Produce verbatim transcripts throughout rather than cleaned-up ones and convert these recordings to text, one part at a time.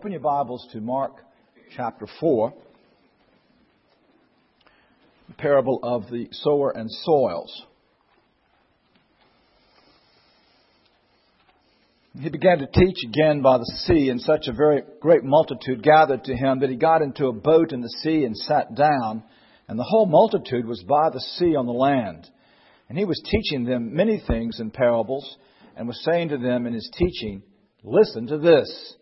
Open your Bibles to Mark chapter four, the parable of the sower and soils. He began to teach again by the sea, and such a very great multitude gathered to him that he got into a boat in the sea and sat down, and the whole multitude was by the sea on the land. And he was teaching them many things in parables, and was saying to them in his teaching, "Listen to this.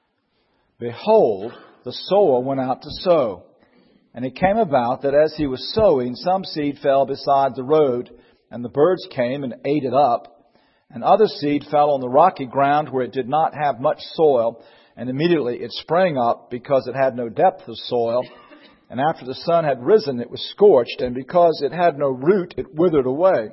Behold, the sower went out to sow. And it came about that as he was sowing, some seed fell beside the road, and the birds came and ate it up. And other seed fell on the rocky ground where it did not have much soil, and immediately it sprang up because it had no depth of soil. And after the sun had risen, it was scorched, and because it had no root, it withered away.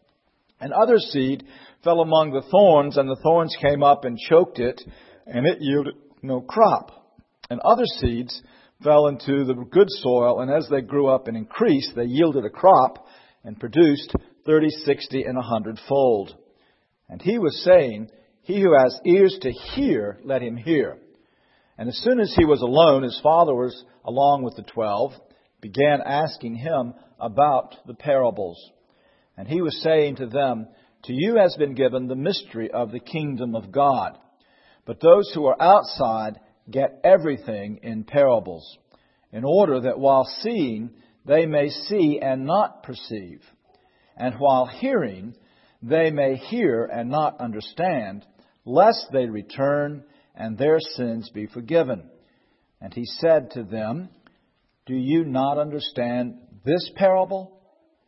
And other seed fell among the thorns, and the thorns came up and choked it, and it yielded no crop. And other seeds fell into the good soil, and as they grew up and increased, they yielded a crop and produced thirty, sixty, and a hundredfold. And he was saying, He who has ears to hear, let him hear. And as soon as he was alone, his followers, along with the twelve, began asking him about the parables. And he was saying to them, To you has been given the mystery of the kingdom of God. But those who are outside get everything in parables, in order that while seeing, they may see and not perceive, and while hearing, they may hear and not understand, lest they return and their sins be forgiven. And he said to them, Do you not understand this parable?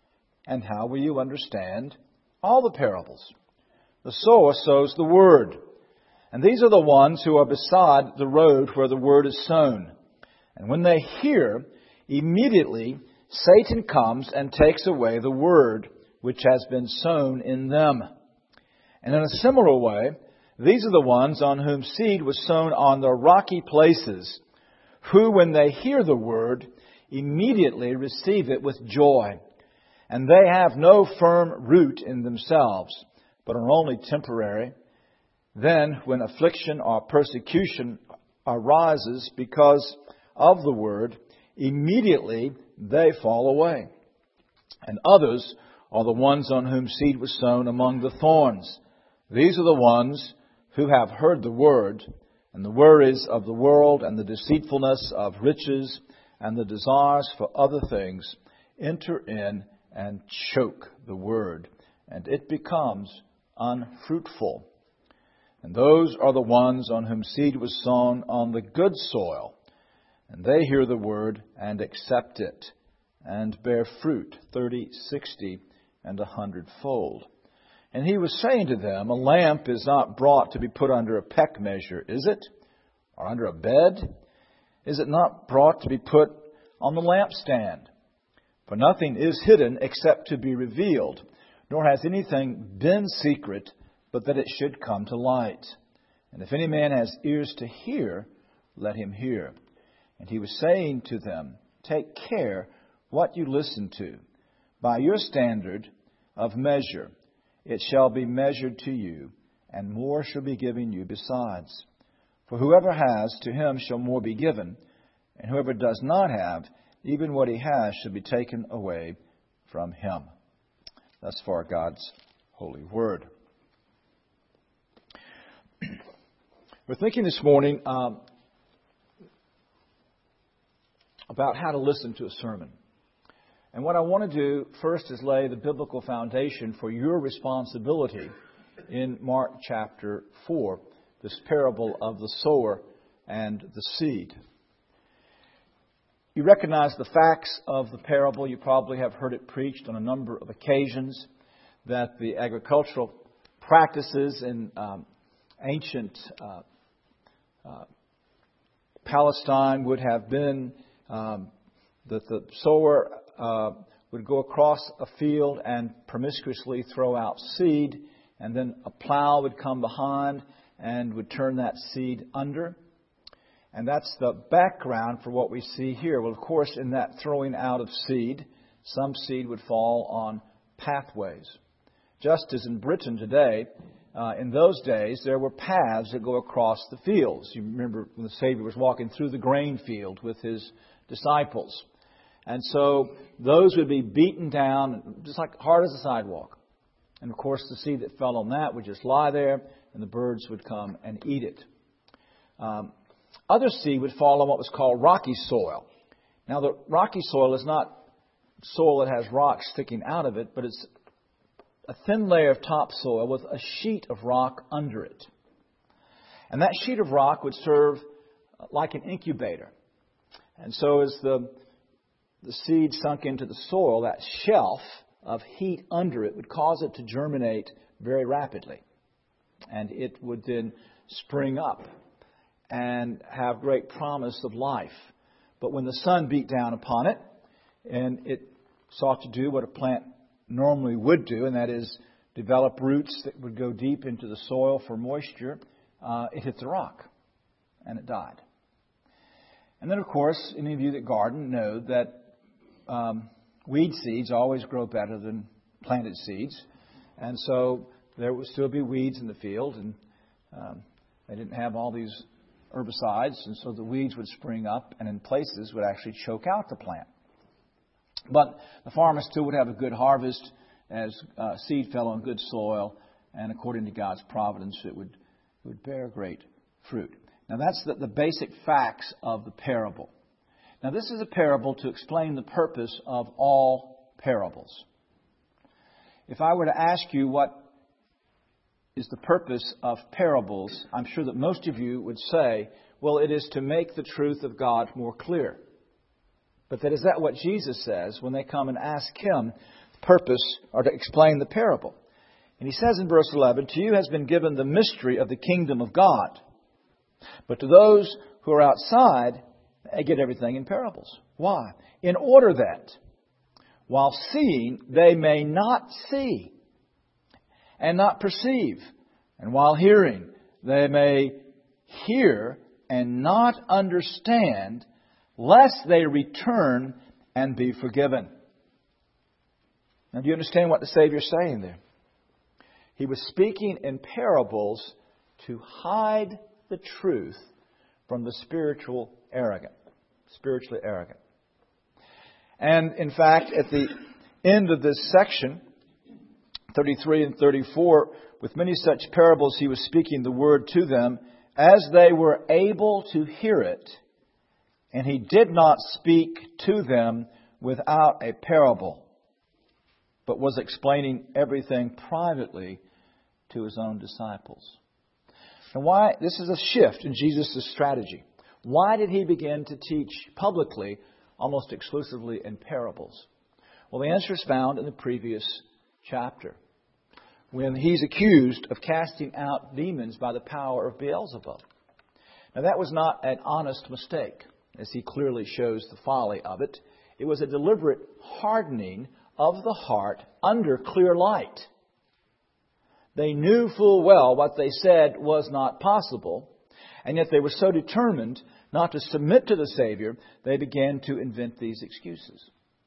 And how will you understand all the parables? The sower sows the word. And these are the ones who are beside the road where the word is sown. And when they hear, immediately Satan comes and takes away the word which has been sown in them. And in a similar way, these are the ones on whom seed was sown on the rocky places, who, when they hear the word, immediately receive it with joy. And they have no firm root in themselves, but are only temporary. Then, when affliction or persecution arises because of the word, immediately they fall away. And others are the ones on whom seed was sown among the thorns. These are the ones who have heard the word, and the worries of the world and the deceitfulness of riches and the desires for other things enter in and choke the word, and it becomes unfruitful. And those are the ones on whom seed was sown on the good soil. And they hear the word and accept it, and bear fruit, thirty, sixty, and a hundredfold. And he was saying to them, A lamp is not brought to be put under a peck measure, is it? Or under a bed? Is it not brought to be put on the lampstand? For nothing is hidden except to be revealed, nor has anything been secret, but that it should come to light. And if any man has ears to hear, let him hear. And he was saying to them, Take care what you listen to. By your standard of measure, it shall be measured to you, and more shall be given you besides. For whoever has, to him shall more be given, and whoever does not have, even what he has shall be taken away from him. Thus far God's holy word. We're thinking this morning um, about how to listen to a sermon. And what I want to do first is lay the biblical foundation for your responsibility in Mark chapter four, this parable of the sower and the seed. You recognize the facts of the parable. You probably have heard it preached on a number of occasions, that the agricultural practices in um, ancient uh, uh, Palestine would have been um, that the sower uh, would go across a field and promiscuously throw out seed, and then a plow would come behind and would turn that seed under. And that's the background for what we see here. Well, of course, in that throwing out of seed, some seed would fall on pathways. Just as in Britain today, uh, in those days, there were paths that go across the fields. You remember when the Savior was walking through the grain field with His disciples. And so those would be beaten down, just like hard as a sidewalk. And of course, the seed that fell on that would just lie there, and the birds would come and eat it. Um, other seed would fall on what was called rocky soil. Now, the rocky soil is not soil that has rocks sticking out of it, but it's a thin layer of topsoil with a sheet of rock under it. And that sheet of rock would serve like an incubator. And so as the, the seed sunk into the soil, that shelf of heat under it would cause it to germinate very rapidly. And it would then spring up and have great promise of life. But when the sun beat down upon it, and it sought to do what a plant normally would do, and that is develop roots that would go deep into the soil for moisture, uh, it hit the rock, and it died. And then, of course, any of you that garden know that um, weed seeds always grow better than planted seeds. And so there would still be weeds in the field, and um, they didn't have all these herbicides, and so the weeds would spring up and in places would actually choke out the plant. But the farmer still would have a good harvest as uh, seed fell on good soil, and according to God's providence, it would, it would bear great fruit. Now, that's the, the basic facts of the parable. Now, this is a parable to explain the purpose of all parables. If I were to ask you what is the purpose of parables, I'm sure that most of you would say, well, it is to make the truth of God more clear. But that is that what Jesus says when they come and ask Him the purpose or to explain the parable. And He says in verse eleven, to you has been given the mystery of the kingdom of God. But to those who are outside, they get everything in parables. Why? In order that, while seeing, they may not see and not perceive. And while hearing, they may hear and not understand, lest they return and be forgiven. Now, do you understand what the Savior is saying there? He was speaking in parables to hide the truth from the spiritual arrogant, spiritually arrogant. And in fact, at the end of this section, thirty-three and thirty-four, with many such parables he was speaking the word to them, as they were able to hear it, and he did not speak to them without a parable, but was explaining everything privately to his own disciples. And why? This is a shift in Jesus' strategy. Why did he begin to teach publicly, almost exclusively in parables? Well, the answer is found in the previous chapter, when he's accused of casting out demons by the power of Beelzebub. Now, that was not an honest mistake, as he clearly shows the folly of it. It was a deliberate hardening of the heart under clear light. They knew full well what they said was not possible, and yet they were so determined not to submit to the Savior, they began to invent these excuses.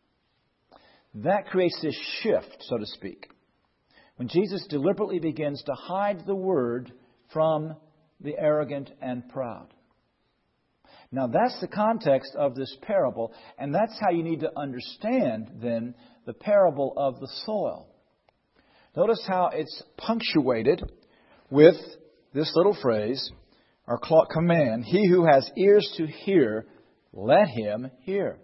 That creates this shift, so to speak, when Jesus deliberately begins to hide the Word from the arrogant and proud. Now, that's the context of this parable, and that's how you need to understand, then, the parable of the soil. Notice how it's punctuated with this little phrase, or command, he who has ears to hear, let him hear.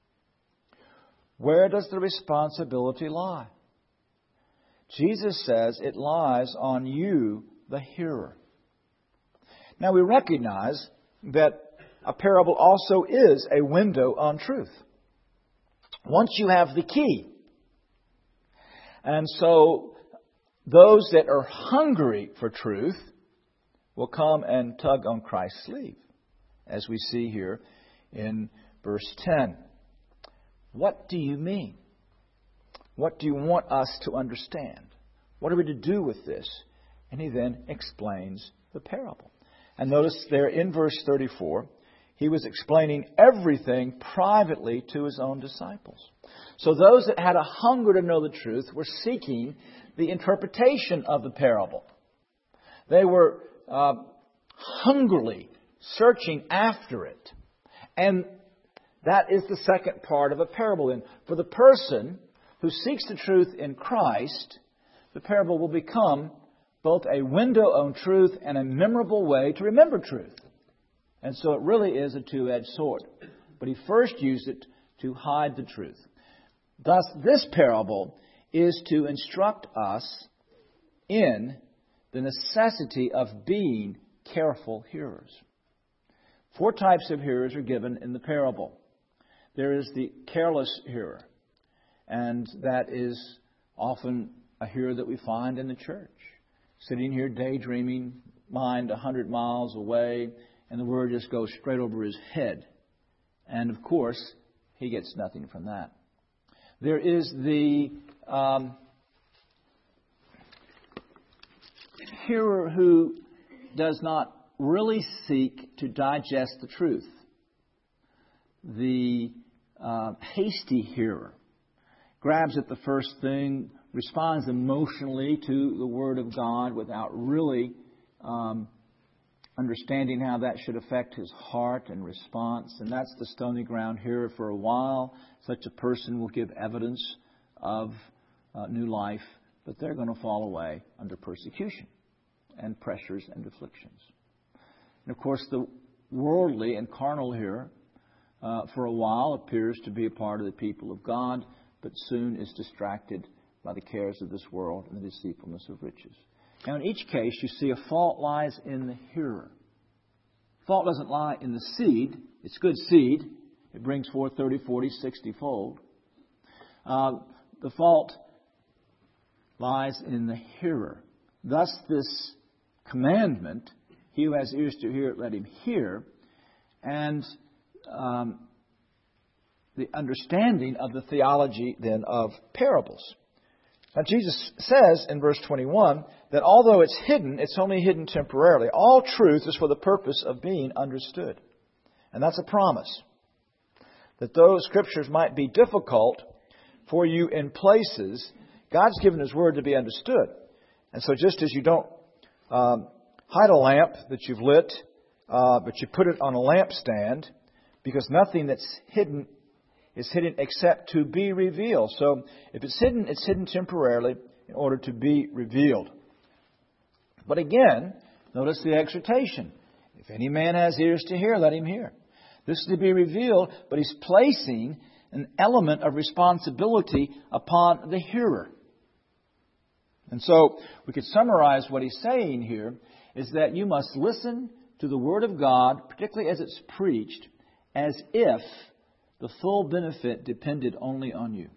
Where does the responsibility lie? Jesus says it lies on you, the hearer. Now, we recognize that a parable also is a window on truth. Once you have the key. And so those that are hungry for truth will come and tug on Christ's sleeve, as we see here in verse ten. What do you mean? What do you want us to understand? What are we to do with this? And he then explains the parable. And notice there in verse thirty-four, he was explaining everything privately to his own disciples. So those that had a hunger to know the truth were seeking the interpretation of the parable. They were uh, hungrily searching after it. And that is the second part of a parable. And for the person who seeks the truth in Christ, the parable will become both a window on truth and a memorable way to remember truth. And so it really is a two-edged sword. But he first used it to hide the truth. Thus, this parable is to instruct us in the necessity of being careful hearers. Four types of hearers are given in the parable. There is the careless hearer, and that is often a hearer that we find in the church, sitting here daydreaming, mind a hundred miles away, and the word just goes straight over his head. And of course, he gets nothing from that. There is the um, hearer who does not really seek to digest the truth. The uh, hasty hearer grabs at the first thing, responds emotionally to the Word of God without really um, understanding how that should affect his heart and response. And that's the stony ground hearer. For a while, such a person will give evidence of uh, new life, but they're going to fall away under persecution and pressures and afflictions. And of course, the worldly and carnal hearer, uh, for a while, appears to be a part of the people of God, but soon is distracted by the cares of this world and the deceitfulness of riches. Now, in each case, you see a fault lies in the hearer. Fault doesn't lie in the seed. It's good seed. It brings forth thirty, forty, sixty fold. Uh, the fault lies in the hearer. Thus, this commandment, he who has ears to hear, let him hear, and um, the understanding of the theology then of parables. Now, Jesus says in verse twenty-one that although it's hidden, it's only hidden temporarily. All truth is for the purpose of being understood. And that's a promise. That though Scriptures might be difficult for you in places, God's given His Word to be understood. And so just as you don't um, hide a lamp that you've lit, uh, but you put it on a lampstand, because nothing that's hidden is hidden except to be revealed. So if it's hidden, it's hidden temporarily in order to be revealed. But again, notice the exhortation. If any man has ears to hear, let him hear. This is to be revealed, but he's placing an element of responsibility upon the hearer. And so we could summarize what he's saying here is that you must listen to the Word of God, particularly as it's preached, as if the full benefit depended only on you.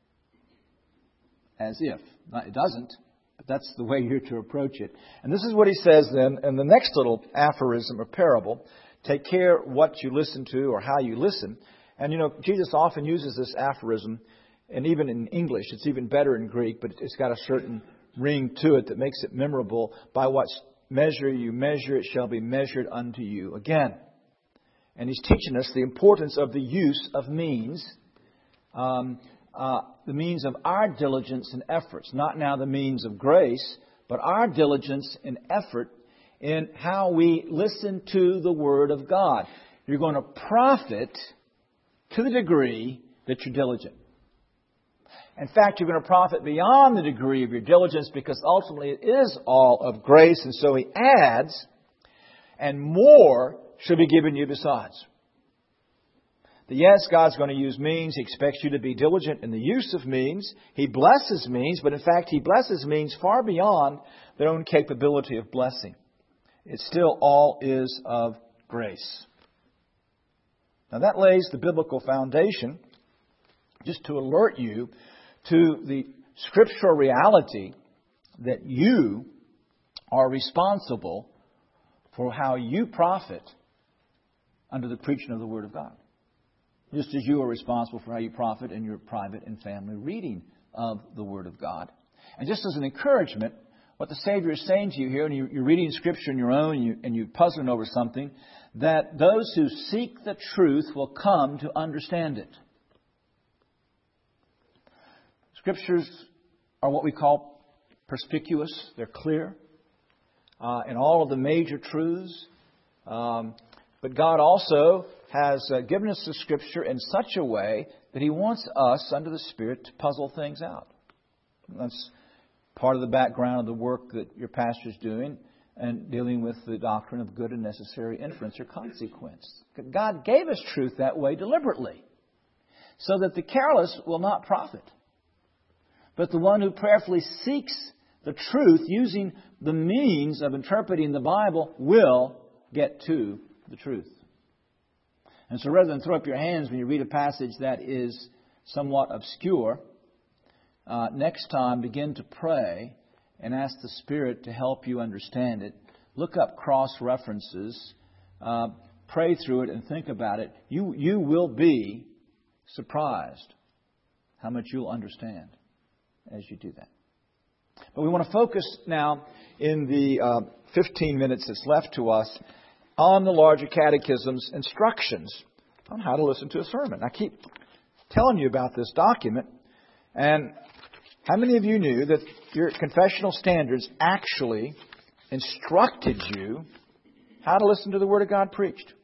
As if. Now, it doesn't, but that's the way you're to approach it. And this is what he says then in the next little aphorism or parable. Take care what you listen to or how you listen. And, you know, Jesus often uses this aphorism, and even in English, it's even better in Greek, but it's got a certain ring to it that makes it memorable. By what measure you measure, it shall be measured unto you again. And he's teaching us the importance of the use of means, um, uh, the means of our diligence and efforts. Not now the means of grace, but our diligence and effort in how we listen to the Word of God. You're going to profit to the degree that you're diligent. In fact, you're going to profit beyond the degree of your diligence, because ultimately it is all of grace. And so he adds, and more should be given you besides. That yes, God's going to use means. He expects you to be diligent in the use of means. He blesses means, but in fact He blesses means far beyond their own capability of blessing. It still all is of grace. Now that lays the biblical foundation just to alert you to the scriptural reality that you are responsible for how you profit under the preaching of the Word of God. Just as you are responsible for how you profit in your private and family reading of the Word of God. And just as an encouragement, what the Savior is saying to you here, and you're reading Scripture on your own and, you, and you're puzzling over something, that those who seek the truth will come to understand it. Scriptures are what we call perspicuous. They're clear. uh, in all of the major truths. Um, but God also has uh, given us the Scripture in such a way that He wants us, under the Spirit, to puzzle things out. That's part of the background of the work that your pastor is doing and dealing with the doctrine of good and necessary inference or consequence. God gave us truth that way deliberately, so that the careless will not profit. But the one who prayerfully seeks the truth using the means of interpreting the Bible will get to the truth. And so rather than throw up your hands when you read a passage that is somewhat obscure, uh, next time begin to pray and ask the Spirit to help you understand it. Look up cross-references, uh, pray through it and think about it. You, you will be surprised how much you'll understand as you do that. But we want to focus now in the uh, fifteen minutes that's left to us on the Larger Catechism's instructions on how to listen to a sermon. I keep telling you about this document, and how many of you knew that your confessional standards actually instructed you how to listen to the Word of God preached?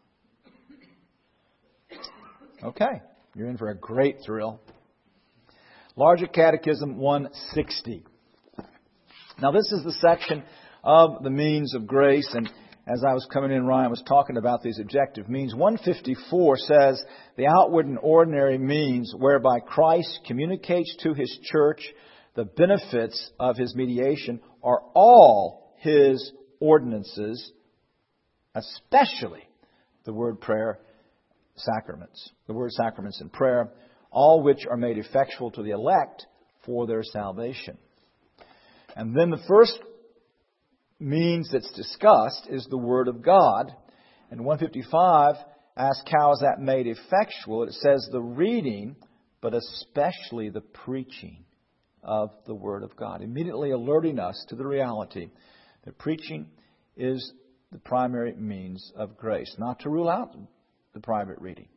Okay, you're in for a great thrill. Larger Catechism one sixty. Now this is the section of the means of grace, and as I was coming in, Ryan was talking about these objective means. one fifty-four says, the outward and ordinary means whereby Christ communicates to His church the benefits of His mediation are all His ordinances, especially the word prayer sacraments, the word sacraments and prayer, all which are made effectual to the elect for their salvation. And then the first means that's discussed is the Word of God. And one fifty-five asks, how is that made effectual? It says the reading, but especially the preaching of the Word of God. Immediately alerting us to the reality that preaching is the primary means of grace. Not to rule out the private reading,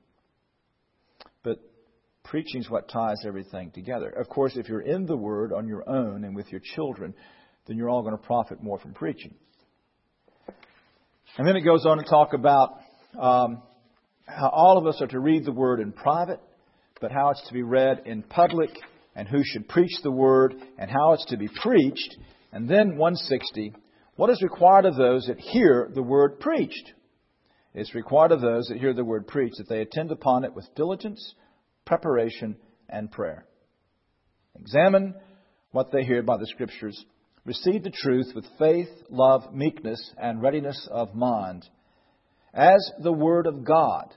but preaching is what ties everything together. Of course, if you're in the Word on your own and with your children, then you're all going to profit more from preaching. And then it goes on to talk about um, how all of us are to read the Word in private, but how it's to be read in public, and who should preach the Word, and how it's to be preached. And then one sixty, what is required of those that hear the Word preached? It's required of those that hear the Word preached that they attend upon it with diligence, preparation, and prayer. Examine what they hear by the Scriptures. Receive the truth with faith, love, meekness, and readiness of mind, as the Word of God.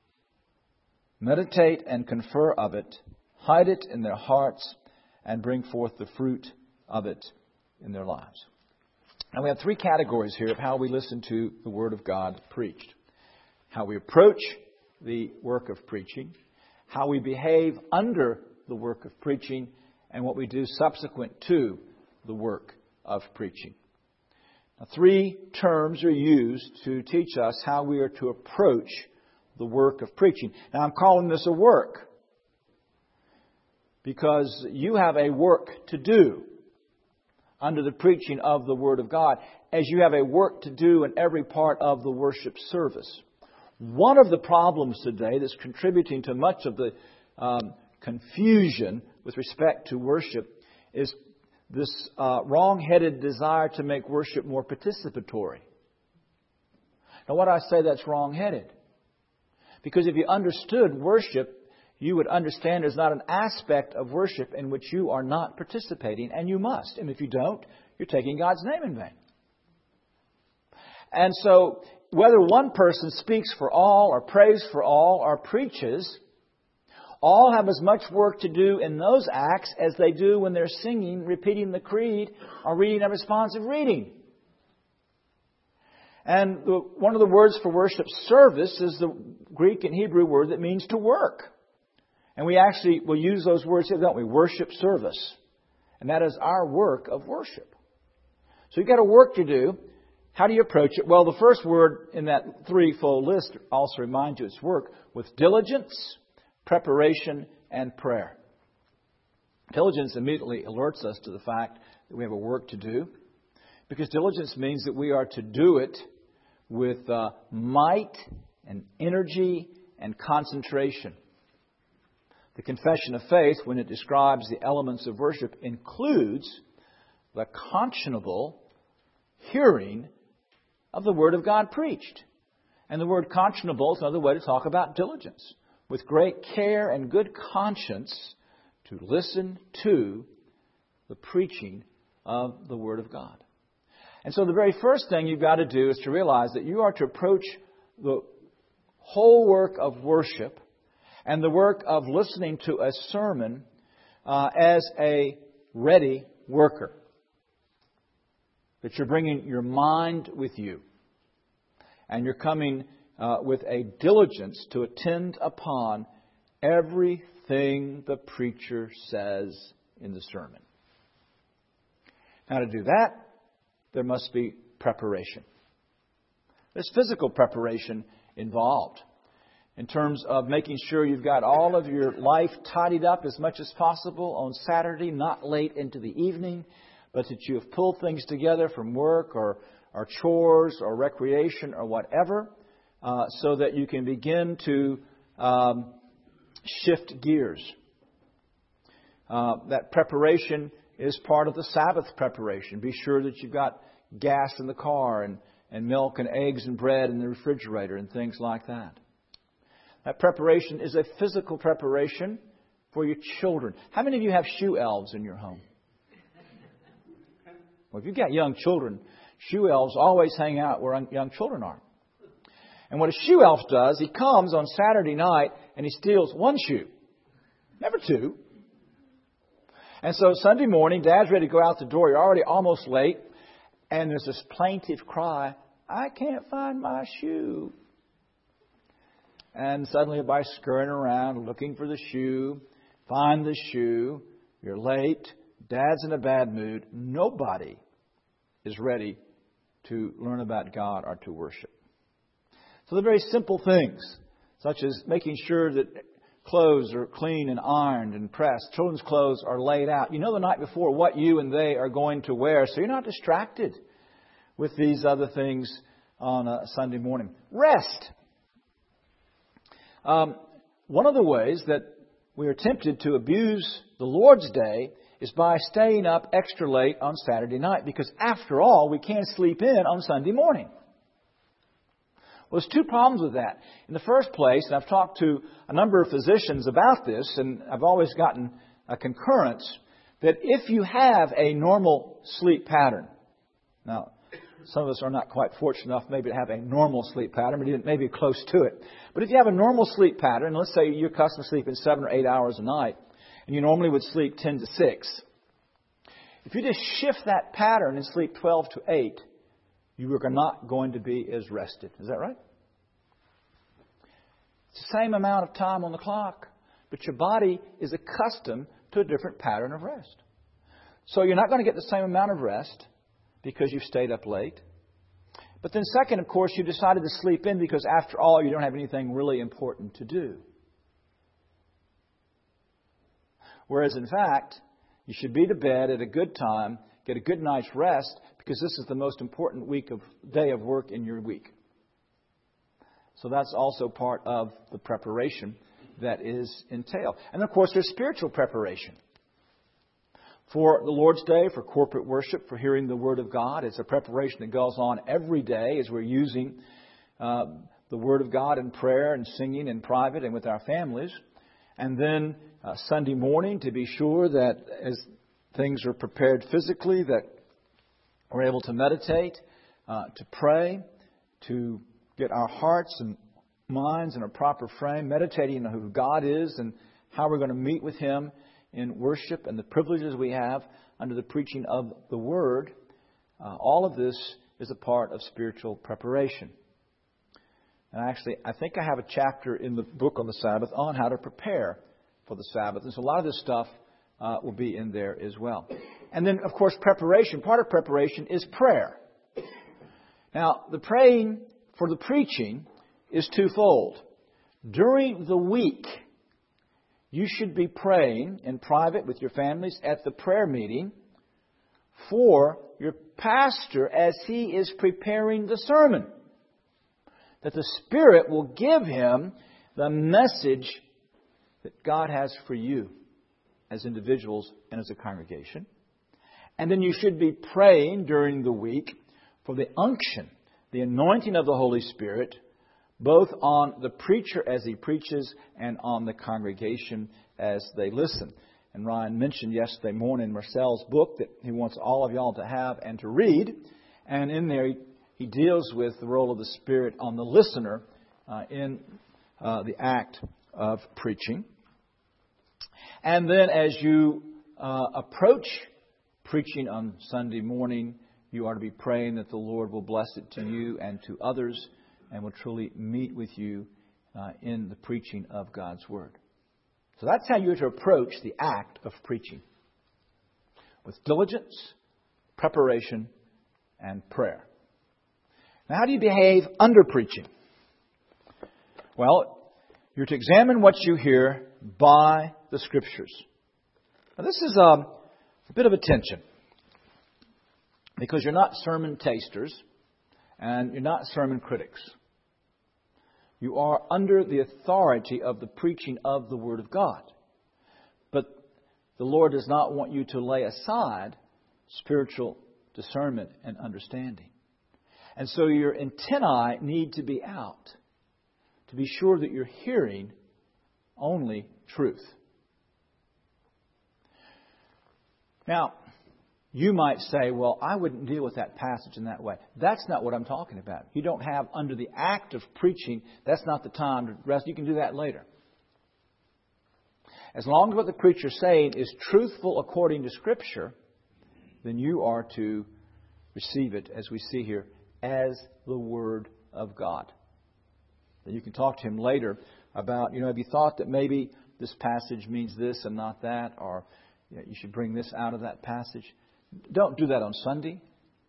Meditate and confer of it, hide it in their hearts, and bring forth the fruit of it in their lives. And we have three categories here of how we listen to the Word of God preached. How we approach the work of preaching, how we behave under the work of preaching, and what we do subsequent to the work of preaching. Now, three terms are used to teach us how we are to approach the work of preaching. Now, I'm calling this a work because you have a work to do under the preaching of the Word of God, as you have a work to do in every part of the worship service. One of the problems today that's contributing to much of the um, confusion with respect to worship is this uh, wrong-headed desire to make worship more participatory. Now, why do I say that's wrong-headed? Because if you understood worship, you would understand there's not an aspect of worship in which you are not participating, and you must. And if you don't, you're taking God's name in vain. And so, whether one person speaks for all, or prays for all, or preaches, all have as much work to do in those acts as they do when they're singing, repeating the creed, or reading a responsive reading. And the, one of the words for worship service is the Greek and Hebrew word that means to work. And we actually will use those words here, don't we? Worship service. And that is our work of worship. So you've got a work to do. How do you approach it? Well, the first word in that threefold list also reminds you it's work with diligence, preparation, and prayer. Diligence immediately alerts us to the fact that we have a work to do. Because diligence means that we are to do it with uh, might and energy and concentration. The confession of faith, when it describes the elements of worship, includes the conscionable hearing of the Word of God preached. And the word conscionable is another way to talk about diligence. With great care and good conscience to listen to the preaching of the Word of God. And so the very first thing you've got to do is to realize that you are to approach the whole work of worship and the work of listening to a sermon uh, as a ready worker. That you're bringing your mind with you. And you're coming uh, with a diligence to attend upon everything the preacher says in the sermon. Now, to do that, there must be preparation. There's physical preparation involved in terms of making sure you've got all of your life tidied up as much as possible on Saturday, not late into the evening, but that you have pulled things together from work or, or chores or recreation or whatever, uh, so that you can begin to um, shift gears. Uh, that preparation is part of the Sabbath preparation. Be sure that you've got gas in the car and, and milk and eggs and bread in the refrigerator and things like that. That preparation is a physical preparation for your children. How many of you have shoe elves in your home? Well, if you've got young children, shoe elves always hang out where young children are. And what a shoe elf does, he comes on Saturday night and he steals one shoe. Never two. And so Sunday morning, Dad's ready to go out the door. You're already almost late. And there's this plaintive cry, I can't find my shoe. And suddenly everybody's scurrying around looking for the shoe. Find the shoe. You're late. Dad's in a bad mood. Nobody is ready to learn about God or to worship. So the very simple things, such as making sure that clothes are clean and ironed and pressed. Children's clothes are laid out. You know the night before what you and they are going to wear, so you're not distracted with these other things on a Sunday morning. Rest. Um, one of the ways that we are tempted to abuse the Lord's Day is by staying up extra late on Saturday night, because after all, we can't sleep in on Sunday morning. Well, there's two problems with that. In the first place, and I've talked to a number of physicians about this, and I've always gotten a concurrence, that if you have a normal sleep pattern, now, some of us are not quite fortunate enough maybe to have a normal sleep pattern, but maybe close to it. But if you have a normal sleep pattern, let's say you're accustomed to sleeping seven or eight hours a night, and you normally would sleep ten to six, if you just shift that pattern and sleep twelve to eight, you are not going to be as rested. Is that right? It's the same amount of time on the clock, but your body is accustomed to a different pattern of rest. So you're not going to get the same amount of rest because you've stayed up late. But then second, of course, you decided to sleep in because after all, you don't have anything really important to do. Whereas in fact, you should be to bed at a good time, get a good night's rest, because this is the most important week of day of work in your week. So that's also part of the preparation that is entailed. And of course, there's spiritual preparation. For the Lord's Day, for corporate worship, for hearing the Word of God. It's a preparation that goes on every day as we're using uh, the Word of God in prayer and singing in private and with our families. And then uh, Sunday morning, to be sure that as things are prepared physically, that we're able to meditate, uh, to pray, to get our hearts and minds in a proper frame, meditating on who God is and how we're going to meet with Him in worship and the privileges we have under the preaching of the Word. Uh, all of this is a part of spiritual preparation. And actually, I think I have a chapter in the book on the Sabbath on how to prepare for the Sabbath. And so a lot of this stuff uh, will be in there as well. And then, of course, preparation. Part of preparation is prayer. Now, the praying for the preaching is twofold. During the week, you should be praying in private with your families at the prayer meeting for your pastor as he is preparing the sermon. That the Spirit will give him the message that God has for you as individuals and as a congregation. And then you should be praying during the week for the unction, the anointing of the Holy Spirit, both on the preacher as he preaches and on the congregation as they listen. And Ryan mentioned yesterday morning Marcel's book that he wants all of y'all to have and to read. And in there he, he deals with the role of the Spirit on the listener uh, in uh, the act of preaching. And then as you uh, approach preaching on Sunday morning, you are to be praying that the Lord will bless it to you and to others and will truly meet with you uh, in the preaching of God's Word. So that's how you're to approach the act of preaching. With diligence, preparation, and prayer. Now, how do you behave under preaching? Well, you're to examine what you hear by the Scriptures. Now, this is a, a bit of a tension. Because you're not sermon tasters and you're not sermon critics. You are under the authority of the preaching of the Word of God. But the Lord does not want you to lay aside spiritual discernment and understanding. And so your antennae need to be out to be sure that you're hearing only truth. Now, you might say, well, I wouldn't deal with that passage in that way. That's not what I'm talking about. You don't have, under the act of preaching, that's not the time to rest. You can do that later. As long as what the preacher's saying is truthful according to Scripture, then you are to receive it, as we see here, as the Word of God. Then you can talk to him later about, you know, have you thought that maybe this passage means this and not that, or you know, you should bring this out of that passage. Don't do that on Sunday.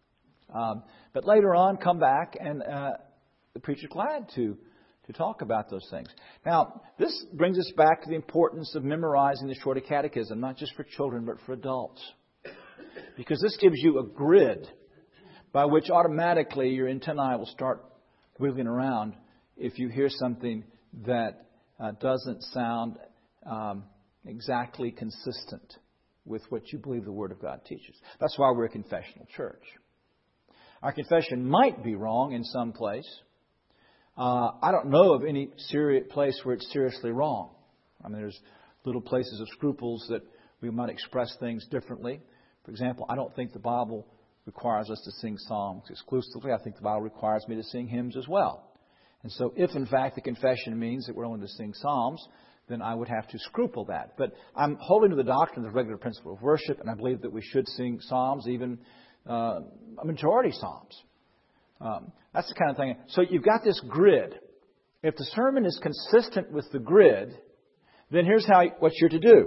Um, but later on, come back and uh, the preacher's glad to, to talk about those things. Now, this brings us back to the importance of memorizing the Shorter Catechism, not just for children, but for adults. Because this gives you a grid by which automatically your antennae will start wiggling around if you hear something that uh, doesn't sound um, exactly consistent with what you believe the Word of God teaches. That's why we're a confessional church. Our confession might be wrong in some place. Uh, I don't know of any serious place where it's seriously wrong. I mean, there's little places of scruples that we might express things differently. For example, I don't think the Bible requires us to sing songs exclusively. I think the Bible requires me to sing hymns as well. And so if, in fact, the confession means that we're only to sing psalms, then I would have to scruple that. But I'm holding to the doctrine of the regular principle of worship, and I believe that we should sing psalms, even uh, a majority psalms. Um, that's the kind of thing. So you've got this grid. If the sermon is consistent with the grid, then here's how what you're to do.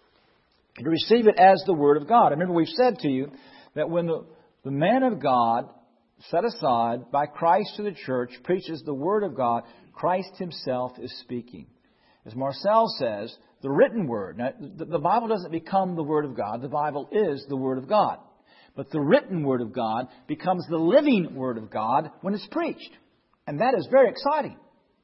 To receive it as the Word of God. Remember, we've said to you that when the, the man of God, set aside by Christ to the church, preaches the Word of God, Christ Himself is speaking. As Marcel says, the written Word. Now, the Bible doesn't become the Word of God. The Bible is the Word of God. But the written Word of God becomes the living Word of God when it's preached. And that is very exciting.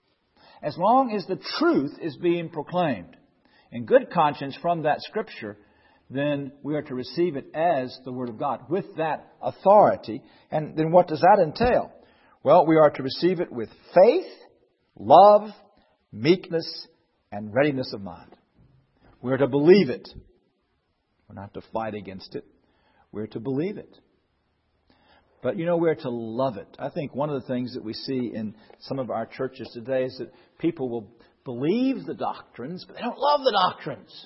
As long as the truth is being proclaimed in good conscience from that Scripture, then we are to receive it as the Word of God with that authority. And then what does that entail? Well, we are to receive it with faith, love, meekness, and readiness of mind. We are to believe it. We're not to fight against it. We're to believe it. But, you know, we're to love it. I think one of the things that we see in some of our churches today is that people will believe the doctrines, but they don't love the doctrines.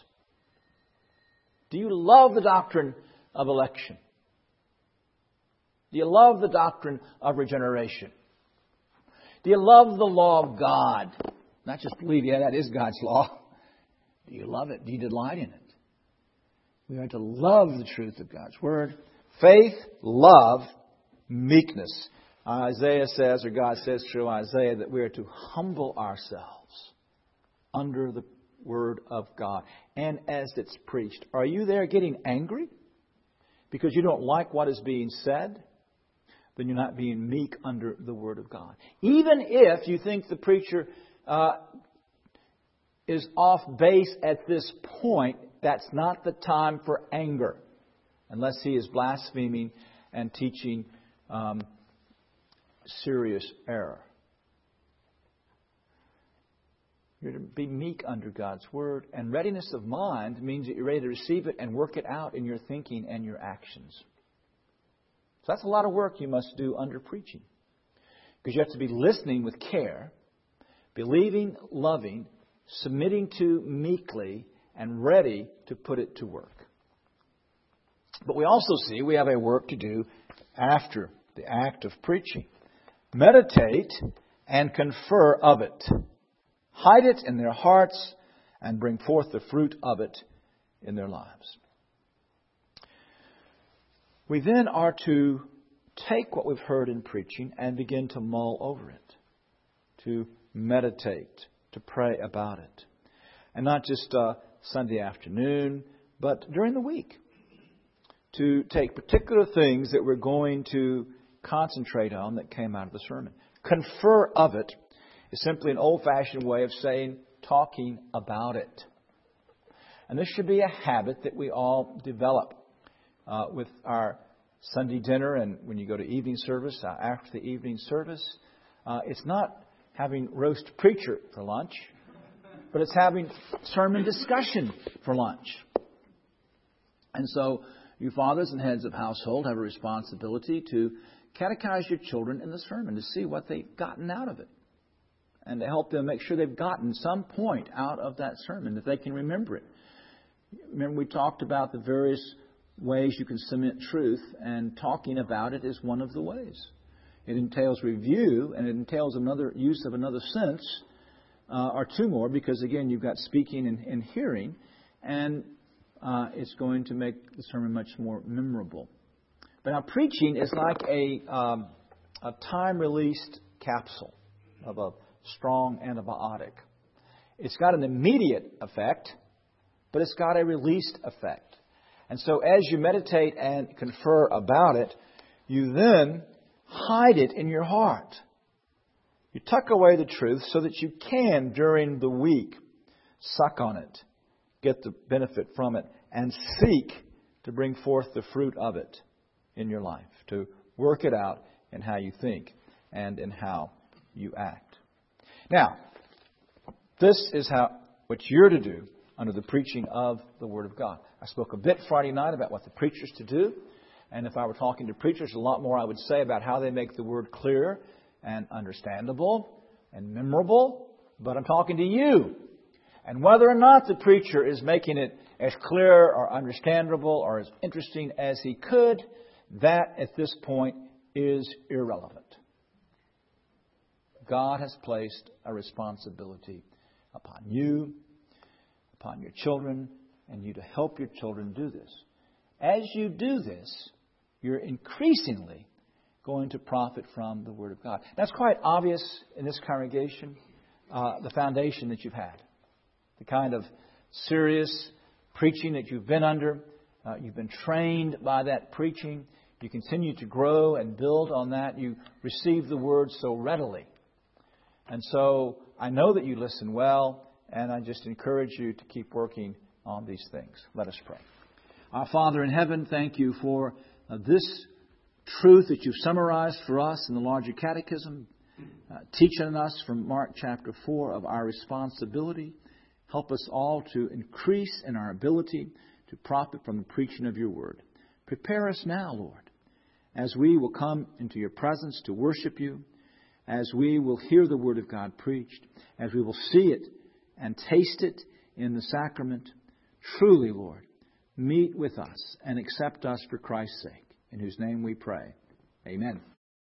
Do you love the doctrine of election? Do you love the doctrine of regeneration? Do you love the law of God? Not just believe, yeah, that is God's law. Do you love it? Do you delight in it? We are to love the truth of God's Word. Faith, love, meekness. Isaiah says, or God says through Isaiah, that we are to humble ourselves under the Word of God. And as it's preached, are you there getting angry? because you don't like what is being said, then you're not being meek under the Word of God. Even if you think the preacher uh, is off base at this point, that's not the time for anger, unless he is blaspheming and teaching um, serious error. You're to be meek under God's Word. And readiness of mind means that you're ready to receive it and work it out in your thinking and your actions. So that's a lot of work you must do under preaching. Because you have to be listening with care, believing, loving, submitting to meekly, and ready to put it to work. But we also see we have a work to do after the act of preaching. Meditate and confer of it. Hide it in their hearts and bring forth the fruit of it in their lives. We then are to take what we've heard in preaching and begin to mull over it, to meditate, to pray about it. And not just uh, Sunday afternoon, but during the week. To take particular things that we're going to concentrate on that came out of the sermon. Confer of it is simply an old-fashioned way of saying talking about it. And this should be a habit that we all develop uh, with our Sunday dinner and when you go to evening service, uh, after the evening service. Uh, it's not having roast preacher for lunch, but it's having sermon discussion for lunch. And so you fathers and heads of household have a responsibility to catechize your children in the sermon to see what they've gotten out of it. And to help them make sure they've gotten some point out of that sermon, that they can remember it. Remember we talked about the various ways you can cement truth, and talking about it is one of the ways. It entails review, and it entails another use of another sense, uh, or two more, because again you've got speaking and, and hearing, and uh, it's going to make the sermon much more memorable. But now preaching is like a, um, a time-released capsule of a strong antibiotic. It's got an immediate effect, but it's got a released effect. And so as you meditate and confer about it, you then hide it in your heart. You tuck away the truth so that you can, during the week, suck on it, get the benefit from it, and seek to bring forth the fruit of it in your life, to work it out in how you think and in how you act. Now, this is how what you're to do under the preaching of the Word of God. I spoke a bit Friday night about what the preacher's to do. And if I were talking to preachers, a lot more I would say about how they make the Word clear and understandable and memorable. But I'm talking to you. And whether or not the preacher is making it as clear or understandable or as interesting as he could, that at this point is irrelevant. God has placed a responsibility upon you, upon your children, and you to help your children do this. As you do this, you're increasingly going to profit from the Word of God. That's quite obvious in this congregation, uh, the foundation that you've had. The kind of serious preaching that you've been under. Uh, you've been trained by that preaching. You continue to grow and build on that. You receive the Word so readily. And so I know that you listen well, and I just encourage you to keep working on these things. Let us pray. Our Father in heaven, thank you for uh, this truth that you've summarized for us in the larger catechism, uh, teaching us from Mark chapter four of our responsibility. Help us all to increase in our ability to profit from the preaching of your word. Prepare us now, Lord, as we will come into your presence to worship you, as we will hear the Word of God preached, as we will see it and taste it in the sacrament. Truly, Lord, meet with us and accept us for Christ's sake, in whose name we pray. Amen.